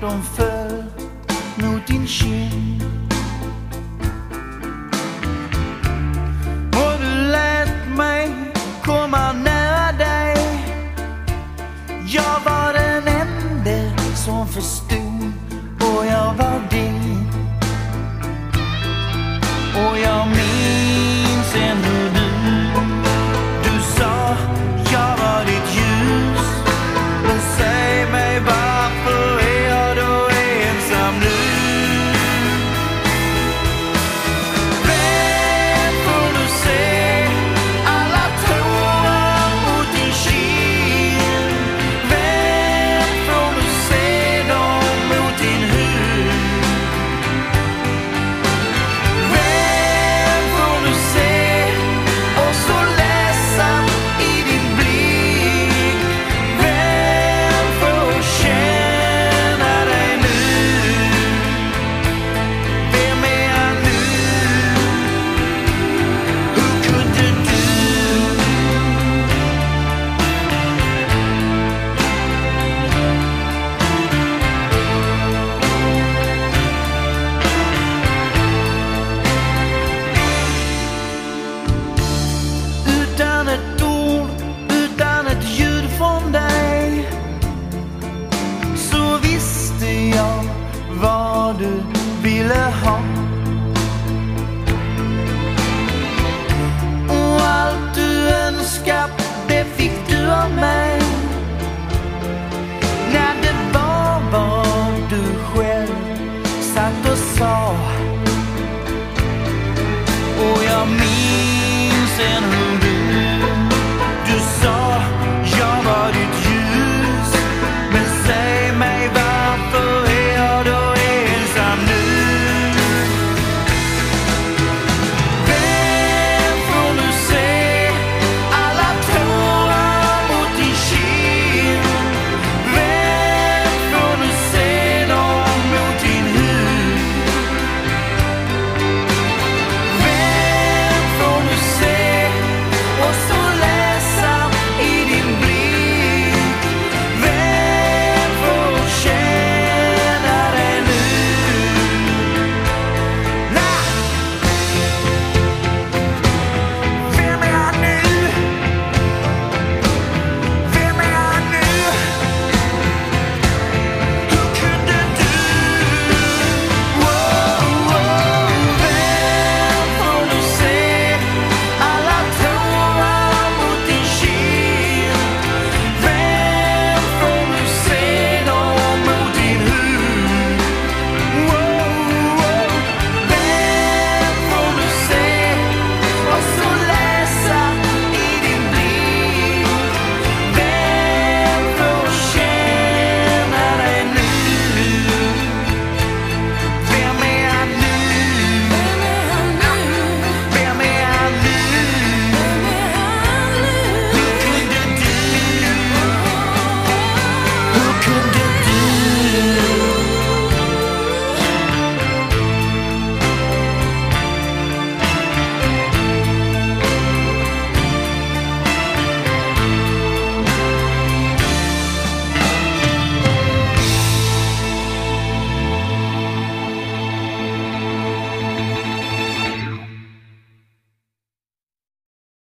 som föll mot din kind. Och du lät mig komma nära dig. Jag var den enda som förstod, och jag var din. Och jag minns än hur du sa jag var ditt ljus. Men säg mig, varför är jag då ensam nu? Vem får du se alla tårar mot din kind? Vem får du se dem mot din hud? Vem får du se och så ledsen i din blick? Vem får känna dig nu? Vem är jag nu? Hur kunde du? Utan ett ord, utan ett ljud från dig, så visste jag vad du ville ha. Och allt du önskat, det fick du av mig. När det var vad du själv satt och sa. Och jag minns en